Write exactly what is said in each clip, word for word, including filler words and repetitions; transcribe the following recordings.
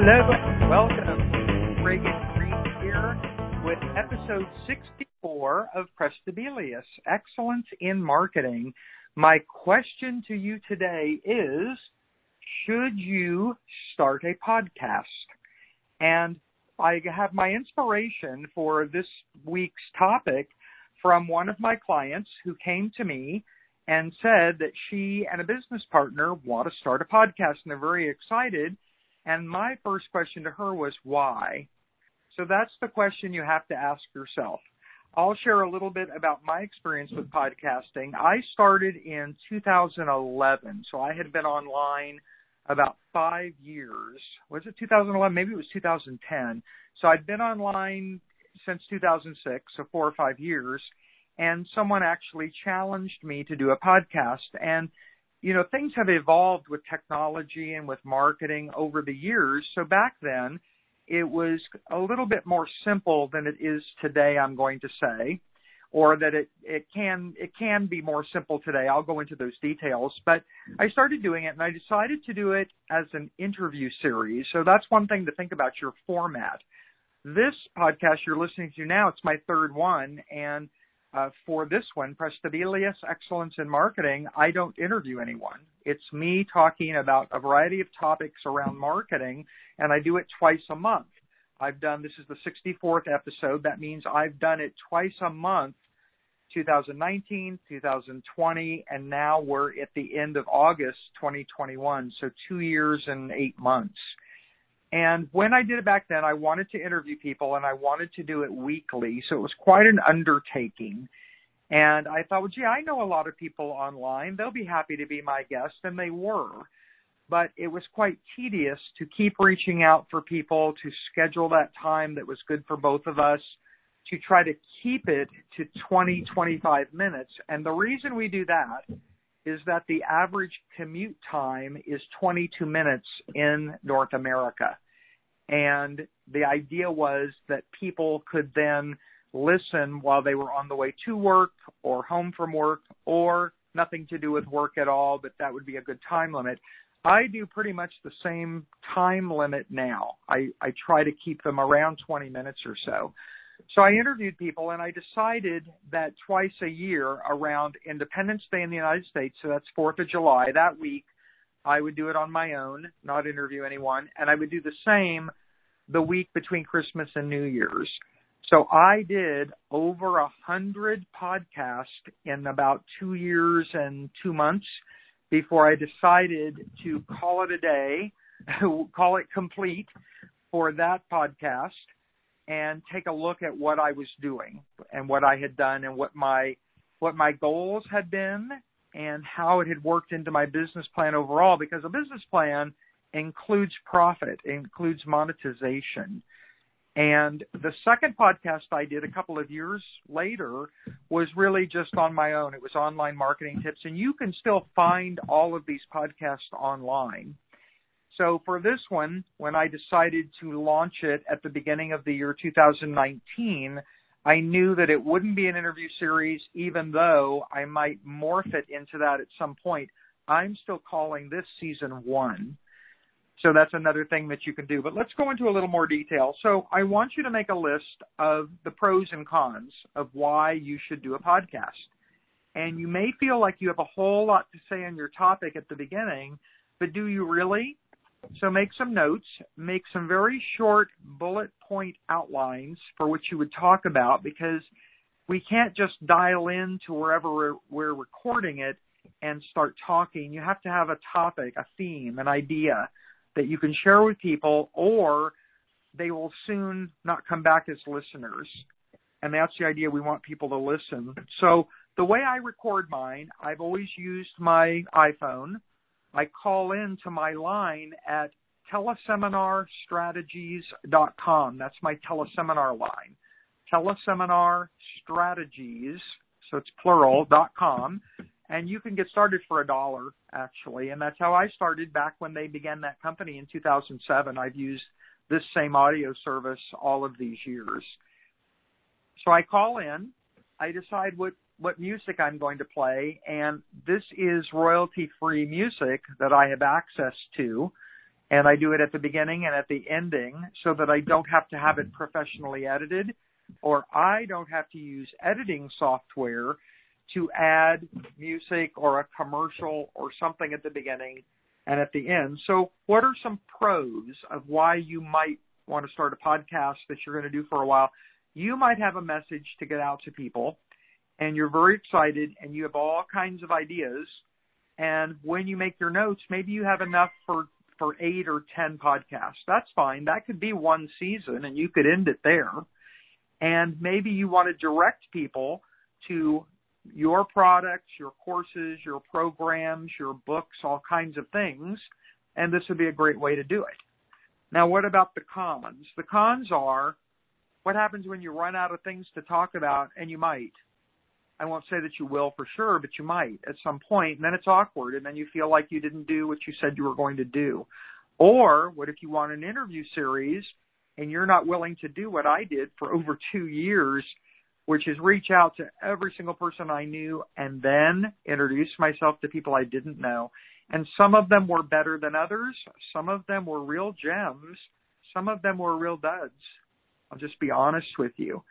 Hello and welcome. Reagan Green here with episode sixty-four of Prestabilis, Excellence in Marketing. My question to you today is, should you start a podcast? And I have my inspiration for this week's topic from one of my clients who came to me and said that she and a business partner want to start a podcast, and they're very excited. And my first question to her was, why? So that's the question you have to ask yourself. I'll share a little bit about my experience with podcasting. I started in two thousand eleven, so I had been online about five years. Was it two thousand eleven? Maybe it was two thousand ten. So I'd been online since two thousand six, so four or five years, and someone actually challenged me to do a podcast. And you know, things have evolved with technology and with marketing over the years. So back then, it was a little bit more simple than it is today, I'm going to say, or that it, it can it can be more simple today. I'll go into those details. But I started doing it, and I decided to do it as an interview series. So that's one thing to think about, your format. This podcast you're listening to now, it's my third one, and Uh, for this one, Prestabilis, Excellence in Marketing, I don't interview anyone. It's me talking about a variety of topics around marketing, and I do it twice a month. I've done, this is the sixty-fourth episode. That means I've done it twice a month, two thousand nineteen, two thousand twenty, and now we're at the end of August twenty twenty-one, so two years and eight months. And when I did it back then, I wanted to interview people, and I wanted to do it weekly, so it was quite an undertaking. And I thought, well, gee, I know a lot of people online. They'll be happy to be my guest, and they were. But it was quite tedious to keep reaching out for people, to schedule that time that was good for both of us, to try to keep it to twenty, twenty-five minutes. And the reason we do that is that the average commute time is twenty-two minutes in North America. And the idea was that people could then listen while they were on the way to work or home from work, or nothing to do with work at all, but that would be a good time limit. I do pretty much the same time limit now. I, I try to keep them around twenty minutes or so. So I interviewed people, and I decided that twice a year around Independence Day in the United States, so that's fourth of July, that week, I would do it on my own, not interview anyone, and I would do the same the week between Christmas and New Year's. So I did over a hundred podcasts in about two years and two months before I decided to call it a day, call it complete for that podcast, and take a look at what I was doing and what I had done and what my what my goals had been and how it had worked into my business plan overall, because a business plan includes profit, includes monetization. And the second podcast I did a couple of years later was really just on my own. It was online marketing tips, and you can still find all of these podcasts online. So for this one, when I decided to launch it at the beginning of the year two thousand nineteen, I knew that it wouldn't be an interview series, even though I might morph it into that at some point. I'm still calling this season one. So that's another thing that you can do. But let's go into a little more detail. So I want you to make a list of the pros and cons of why you should do a podcast. And you may feel like you have a whole lot to say on your topic at the beginning, but do you really? So make some notes, make some very short bullet point outlines for what you would talk about, because we can't just dial in to wherever we're, we're recording it and start talking. You have to have a topic, a theme, an idea that you can share with people, or they will soon not come back as listeners. And that's the idea. We want people to listen. So the way I record mine, I've always used my iPhone. I call in to my line at teleseminar strategies dot com. That's my teleseminar line. Teleseminar Strategies, so it's plural, dot com. And you can get started for a dollar, actually. And that's how I started back when they began that company in two thousand seven. I've used this same audio service all of these years. So I call in. I decide what, what music I'm going to play. And this is royalty-free music that I have access to. and I do it at the beginning and at the ending so that I don't have to have it professionally edited, or I don't have to use editing software to add music or a commercial or something at the beginning and at the end. So what are some pros of why you might want to start a podcast that you're going to do for a while? You might have a message to get out to people, and you're very excited, and you have all kinds of ideas. And when you make your notes, maybe you have enough for, for eight or ten podcasts. That's fine. That could be one season, and you could end it there. And maybe you want to direct people to your products, your courses, your programs, your books, all kinds of things, and this would be a great way to do it. Now, what about the cons? The cons are, what happens when you run out of things to talk about, and you might. I won't say that you will for sure, but you might at some point, and then it's awkward, and then you feel like you didn't do what you said you were going to do. Or what if you want an interview series, and you're not willing to do what I did for over two years, which is reach out to every single person I knew and then introduce myself to people I didn't know. And some of them were better than others. Some of them were real gems. Some of them were real duds. I'll just be honest with you.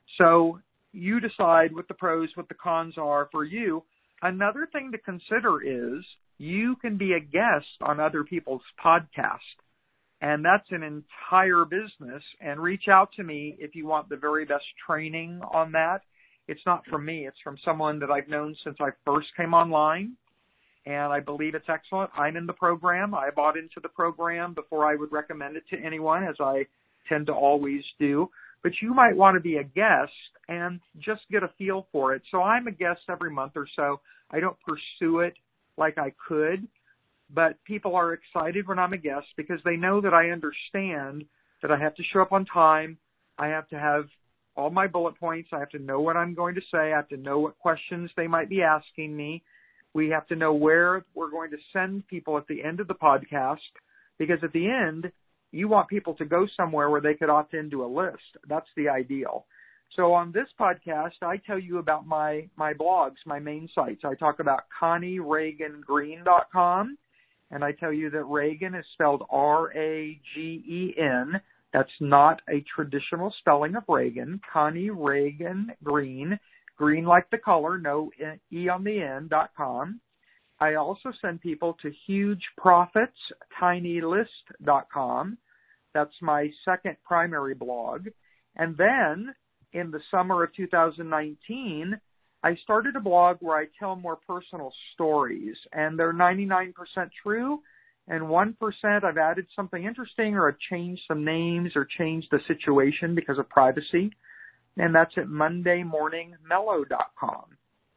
So you decide what the pros, what the cons are for you. Another thing to consider is you can be a guest on other people's podcasts. And that's an entire business. And reach out to me if you want the very best training on that. It's not from me. It's from someone that I've known since I first came online. And I believe it's excellent. I'm in the program. I bought into the program before I would recommend it to anyone, as I tend to always do. But you might want to be a guest and just get a feel for it. So I'm a guest every month or so. I don't pursue it like I could. But people are excited when I'm a guest because they know that I understand that I have to show up on time. I have to have all my bullet points. I have to know what I'm going to say. I have to know what questions they might be asking me. We have to know where we're going to send people at the end of the podcast, because at the end, you want people to go somewhere where they could opt into a list. That's the ideal. So on this podcast, I tell you about my, my blogs, my main sites. I talk about Connie Ragen Green dot com. And I tell you that Reagan is spelled R A G E N. That's not a traditional spelling of Reagan. Connie Ragen Green, green like the color, no E on the end, dot com. I also send people to Huge Profits Tiny List dot com. That's my second primary blog. And then in the summer of two thousand nineteen, I started a blog where I tell more personal stories, and they're ninety-nine percent true, and one percent I've added something interesting, or I've changed some names or changed the situation because of privacy, and that's at Monday Morning Mellow dot com.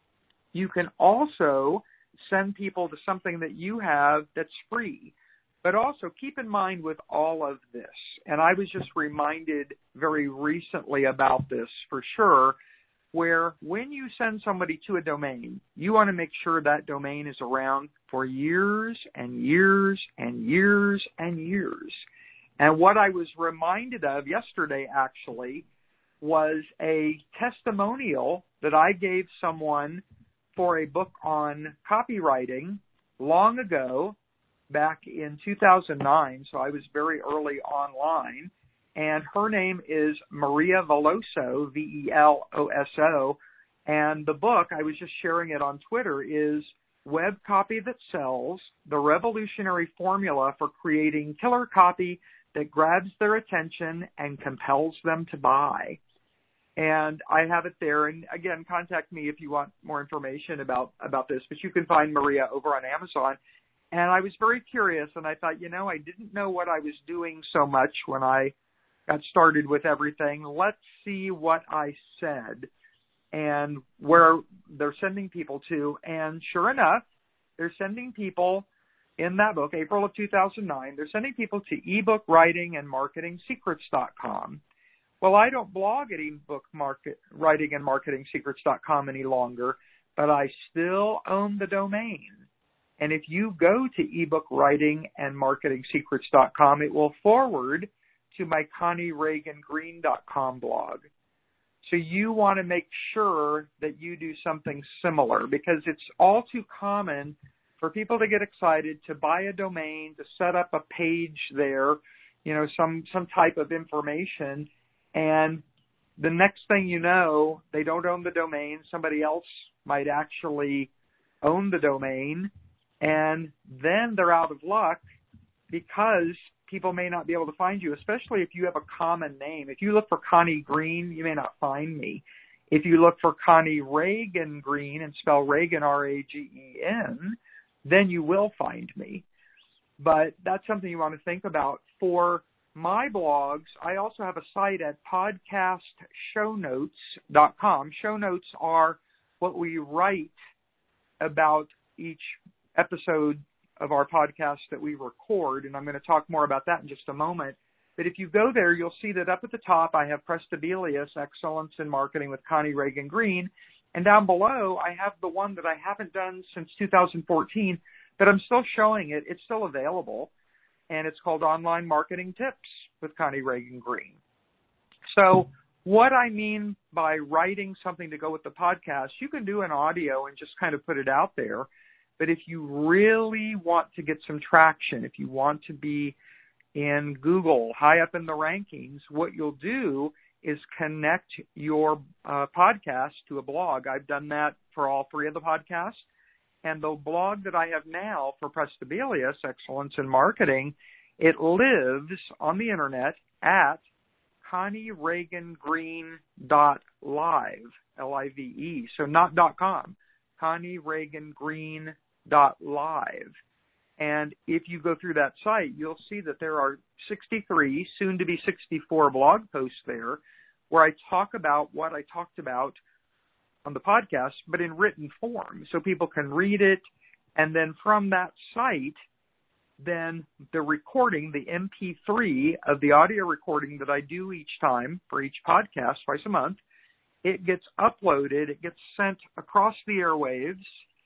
You can also send people to something that you have that's free, but also keep in mind with all of this, and I was just reminded very recently about this for sure, where when you send somebody to a domain, you want to make sure that domain is around for years and years and years and years. And what I was reminded of yesterday, actually, was a testimonial that I gave someone for a book on copywriting long ago, back in two thousand nine, so I was very early online. And her name is Maria Veloso, V E L O S O. And the book, I was just sharing it on Twitter, is Web Copy That Sells, the Revolutionary Formula for Creating Killer Copy That Grabs Their Attention and Compels Them to Buy. And I have it there. And again, contact me if you want more information about, about this. But you can find Maria over on Amazon. And I was very curious, and I thought, you know, I didn't know what I was doing so much when I got started with everything. Let's see what I said and where they're sending people to. And sure enough, they're sending people in that book, April of two thousand nine, they're sending people to ebook writing and marketing secrets dot com. Well, I don't blog at ebook market, writing and marketing secrets dot com any longer, but I still own the domain. And if you go to ebook writing and marketing secrets dot com, it will forward to my Connie Ragen Green dot com blog. So you want to make sure that you do something similar, because it's all too common for people to get excited, to buy a domain, to set up a page there, you know, some, some type of information. And the next thing you know, they don't own the domain. Somebody else might actually own the domain. And then they're out of luck because people may not be able to find you, especially if you have a common name. If you look for Connie Green, you may not find me. If you look for Connie Ragen Green and spell Reagan, R A G E N, then you will find me. But that's something you want to think about. For my blogs, I also have a site at podcast show notes dot com. Show notes are what we write about each episode of our podcast that we record, and I'm going to talk more about that in just a moment. But if you go there, you'll see that up at the top, I have Prestabilis, Excellence in Marketing with Connie Ragen Green. And down below, I have the one that I haven't done since two thousand fourteen, but I'm still showing it. It's still available, and it's called Online Marketing Tips with Connie Ragen Green. So what I mean by writing something to go with the podcast, you can do an audio and just kind of put it out there. But if you really want to get some traction, if you want to be in Google, high up in the rankings, what you'll do is connect your uh, podcast to a blog. I've done that for all three of the podcasts. And the blog that I have now for Prestabilis, Excellence in Marketing, it lives on the internet at Connie Ragen Green dot live, L I V E. So not .com, Connie Ragen Green dot live. And if you go through that site, you'll see that there are sixty-three, soon to be sixty-four blog posts there where I talk about what I talked about on the podcast, but in written form, so people can read it. And then from that site, then the recording, the M P three of the audio recording that I do each time for each podcast, twice a month, it gets uploaded, it gets sent across the airwaves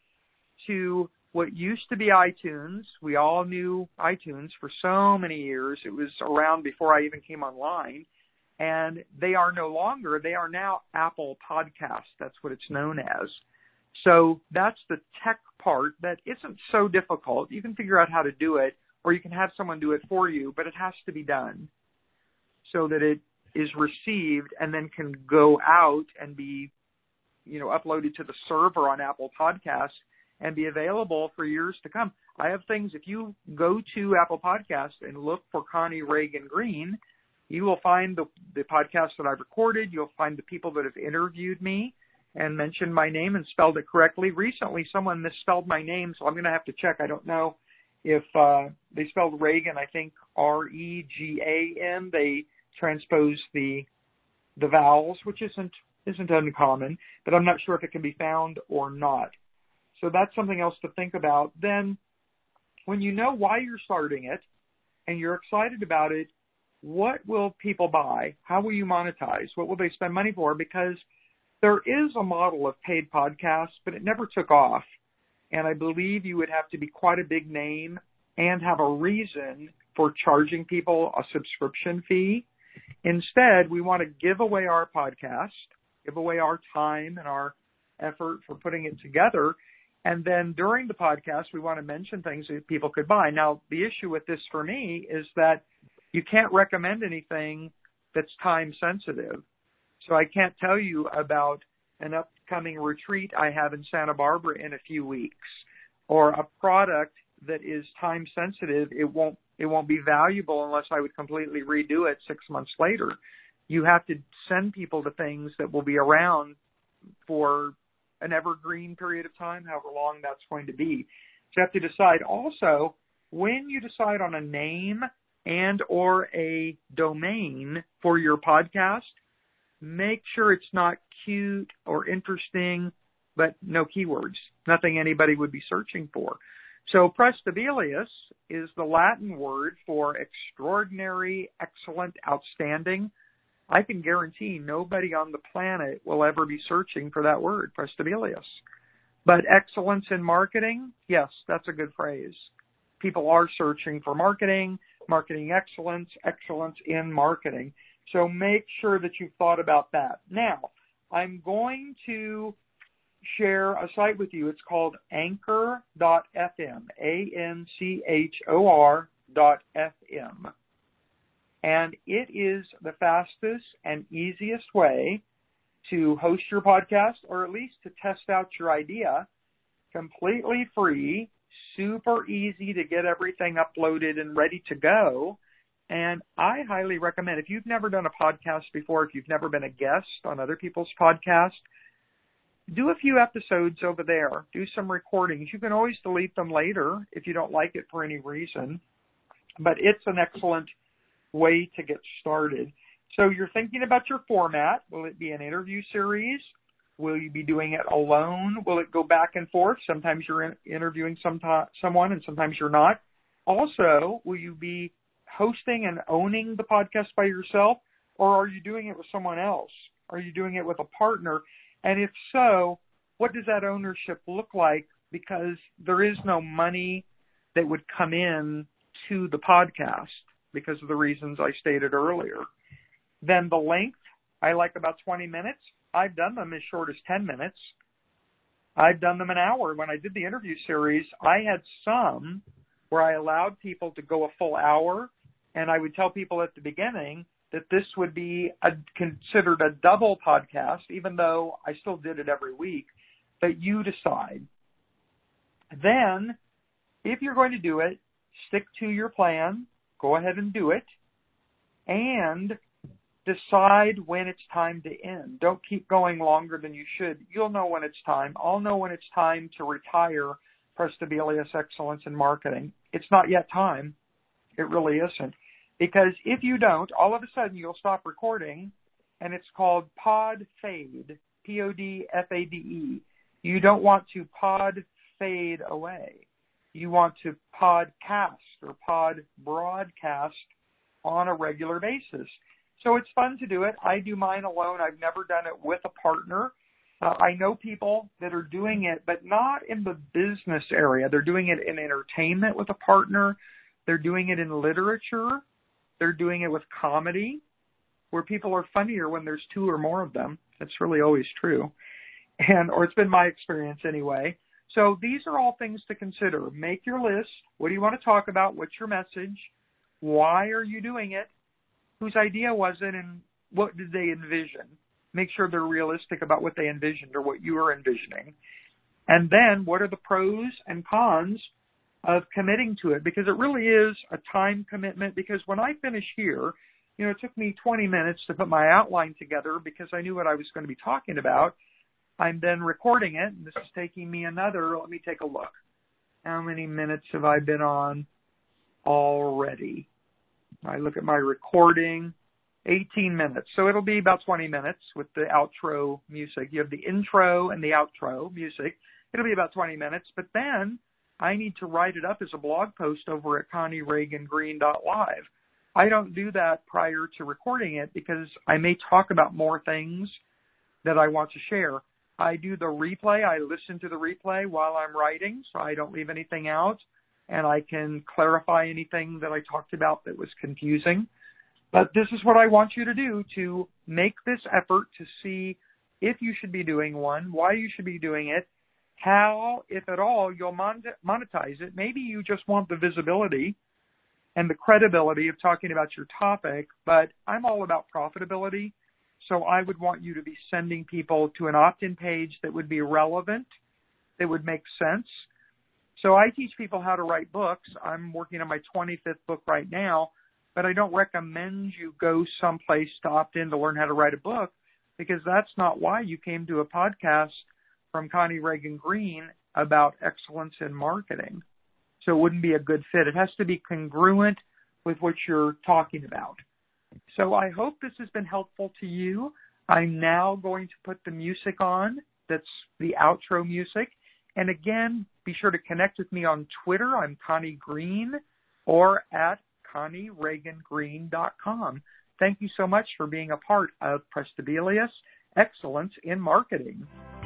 to what used to be iTunes. We all knew iTunes for so many years. It was around before I even came online. And they are no longer, they are now Apple Podcasts. That's what it's known as. So that's the tech part that isn't so difficult. You can figure out how to do it, or you can have someone do it for you, but it has to be done so that it is received and then can go out and be, you know, uploaded to the server on Apple Podcasts and be available for years to come. I have things, if you go to Apple Podcasts and look for Connie Ragen Green, you will find the, the podcasts that I've recorded. You'll find the people that have interviewed me and mentioned my name and spelled it correctly. Recently, someone misspelled my name, so I'm going to have to check. I don't know if uh, they spelled Reagan, I think R E G A N. They transposed the the vowels, which isn't isn't uncommon, but I'm not sure if it can be found or not. So that's something else to think about. Then when you know why you're starting it and you're excited about it, what will people buy? How will you monetize? What will they spend money for? Because there is a model of paid podcasts, but it never took off. And I believe you would have to be quite a big name and have a reason for charging people a subscription fee. Instead, we want to give away our podcast, give away our time and our effort for putting it together. And then during the podcast, we want to mention things that people could buy. Now, the issue with this for me is that you can't recommend anything that's time sensitive. So I can't tell you about an upcoming retreat I have in Santa Barbara in a few weeks, or a product that is time sensitive. It won't, it won't be valuable unless I would completely redo it six months later. You have to send people to things that will be around for an evergreen period of time, however long that's going to be. So you have to decide also, when you decide on a name and or a domain for your podcast, make sure it's not cute or interesting, but no keywords, nothing anybody would be searching for. So Prestabilis is the Latin word for extraordinary, excellent, outstanding. I can guarantee nobody on the planet will ever be searching for that word, Prestabilis. But excellence in marketing, yes, that's a good phrase. People are searching for marketing, marketing excellence, excellence in marketing. So make sure that you've thought about that. Now, I'm going to share a site with you. It's called anchor dot f m, A N C H O R dot F M. And it is the fastest and easiest way to host your podcast, or at least to test out your idea, completely free, super easy to get everything uploaded and ready to go. And I highly recommend, if you've never done a podcast before, if you've never been a guest on other people's podcasts, do a few episodes over there. Do some recordings. You can always delete them later if you don't like it for any reason. But it's an excellent way to get started. So you're thinking about your format. Will it be an interview series? Will you be doing it alone? Will it go back and forth? Sometimes you're in, interviewing some t- someone and sometimes you're not. Also, will you be hosting and owning the podcast by yourself, or are you doing it with someone else? Are you doing it with a partner? And if so, what does that ownership look like? Because there is no money that would come in to the podcast because of the reasons I stated earlier. Then the length, I like about twenty minutes. I've done them as short as ten minutes. I've done them an hour. When I did the interview series, I had some where I allowed people to go a full hour, and I would tell people at the beginning that this would be a, considered a double podcast, even though I still did it every week, but you decide. Then, if you're going to do it, stick to your plan, go ahead and do it, and decide when it's time to end. Don't keep going longer than you should. You'll know when it's time. I'll know when it's time to retire Prestabilis Excellence in Marketing. It's not yet time. It really isn't. Because if you don't, all of a sudden you'll stop recording, and it's called pod fade, P O D F A D E. You don't want to pod fade away. You want to podcast or pod broadcast on a regular basis. So it's fun to do it. I do mine alone. I've never done it with a partner. Uh, I know people that are doing it, but not in the business area. They're doing it in entertainment with a partner. They're doing it in literature. They're doing it with comedy, where people are funnier when there's two or more of them. That's really always true. And, or it's been my experience anyway. So these are all things to consider. Make your list. What do you want to talk about? What's your message? Why are you doing it? Whose idea was it, and what did they envision? Make sure they're realistic about what they envisioned or what you are envisioning. And then what are the pros and cons of committing to it? Because it really is a time commitment. Because when I finish here, you know, it took me twenty minutes to put my outline together because I knew what I was going to be talking about. I'm then recording it, and this is taking me another, let me take a look. How many minutes have I been on already? I look at my recording, eighteen minutes. So it'll be about twenty minutes with the outro music. You have the intro and the outro music. It'll be about twenty minutes, but then I need to write it up as a blog post over at Connie Reagan Green dot live. I don't do that prior to recording it because I may talk about more things that I want to share. I do the replay. I listen to the replay while I'm writing, so I don't leave anything out, and I can clarify anything that I talked about that was confusing. But this is what I want you to do, to make this effort to see if you should be doing one, why you should be doing it, how, if at all, you'll monetize it. Maybe you just want the visibility and the credibility of talking about your topic, but I'm all about profitability. So I would want you to be sending people to an opt-in page that would be relevant, that would make sense. So I teach people how to write books. I'm working on my twenty-fifth book right now, but I don't recommend you go someplace to opt in to learn how to write a book, because that's not why you came to a podcast from Connie Reagan Green about excellence in marketing. So it wouldn't be a good fit. It has to be congruent with what you're talking about. So I hope this has been helpful to you. I'm now going to put the music on. That's the outro music. And again, be sure to connect with me on Twitter. I'm Connie Green, or at Connie Reagan Green dot com. Thank you so much for being a part of Prestabilis Excellence in Marketing.